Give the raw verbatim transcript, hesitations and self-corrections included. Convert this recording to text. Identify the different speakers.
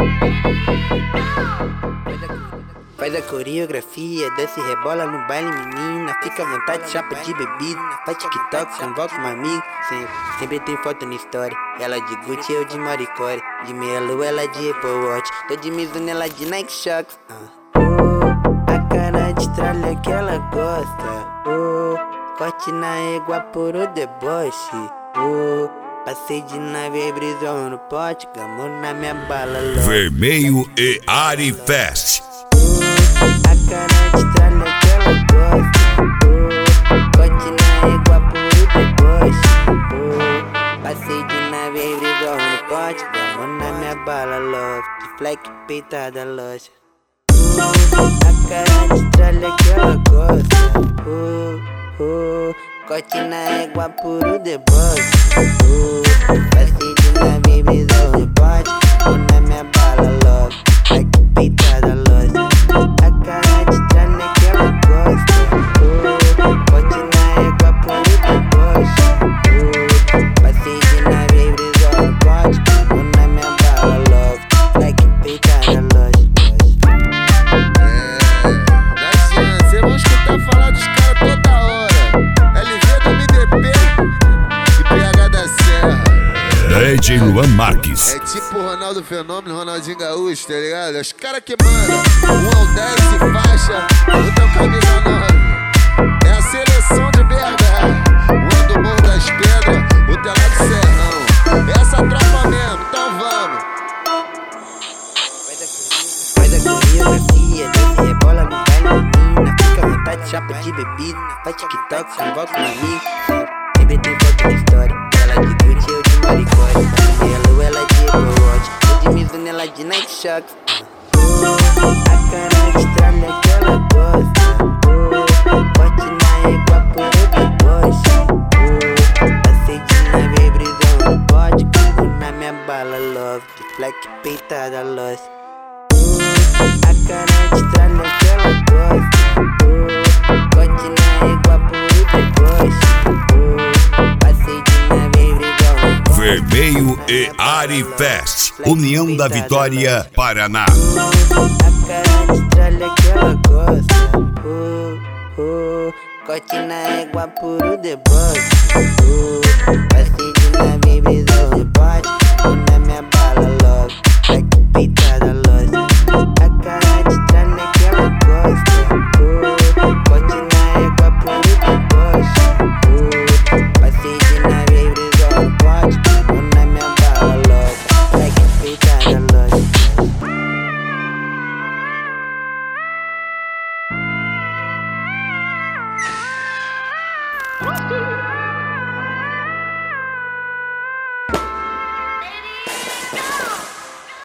Speaker 1: Faz a coreografia, desce e rebola no baile, menina. Fica à vontade, chapa de bebida. Faz TikTok, convoca uma amiga. Sempre, sempre tem foto na história. Ela de Gucci, eu de Maricore. De meia lua, ela de Apple Watch. Tô de Mizuno, ela de Nike Shox. uh. Oh, a cara de tralha que ela gosta. Oh, corte na égua por o deboche. Oh, passei de nave e brisou no pote. Gamou na minha bala louca.
Speaker 2: Vermelho e Ari Fest.
Speaker 1: A cara de tralha que ela gosta. Oh, corte na égua por o deboche. Oh, passei de nave e brisou no pote. Gamou na minha bala louca. De fleque peitada loja. A cara de tralha que ela gosta. Oh, oh, corte na égua por o deboche. Oh, passei de nave e brisou no pote. Gamou na minha bala louca. Fleque peitada loja. A cara de tralha que ela gosta. Oh, corte na égua por o deboche. Oh, passei de nave e brisou no pote. Gamou na minha bala louca. Fleque peitada loja.
Speaker 3: Falar dos caras toda hora. L V do M D P e P H da Serra.
Speaker 2: D J Luan Marques.
Speaker 3: É tipo Ronaldo Fenômeno, Ronaldinho Gaúcho, tá ligado? É os caras que mandam. Um ao dez e faixa, outro é o camisa nove. É a seleção de B H. Um é do Morro das Pedras, outro é lá do Serrão. É essa tropa mesmo, então vamos.
Speaker 1: Faz a coreografia, desce e rebola no baile, menina. Fica à vontade, chapa de bebida. Faz TikTok, convoca um amigo. Sempre tem foto na história. Ela de Gucci, eu de Maricore. De meia lua, ela de Apple Watch. Eu de Mizuno, ela de Nike Shox. Oh, a cara de tralha que ela gosta. Oh, corte na égua por o deboche. Oh, passei de nave e brisou no pote. Gamou na minha bala love. De fleque peitada loja. A cara de tralha que ela gosta. Oh, corte na égua por o deboche. Oh, passei de nave e brisou no pote.
Speaker 2: Vermelho e Ari Fest. União da Vitória, Paraná.
Speaker 1: A cara de tralha que ela gosta. Oh, oh, corte na égua por o deboche. Oh, passei de nave e brisou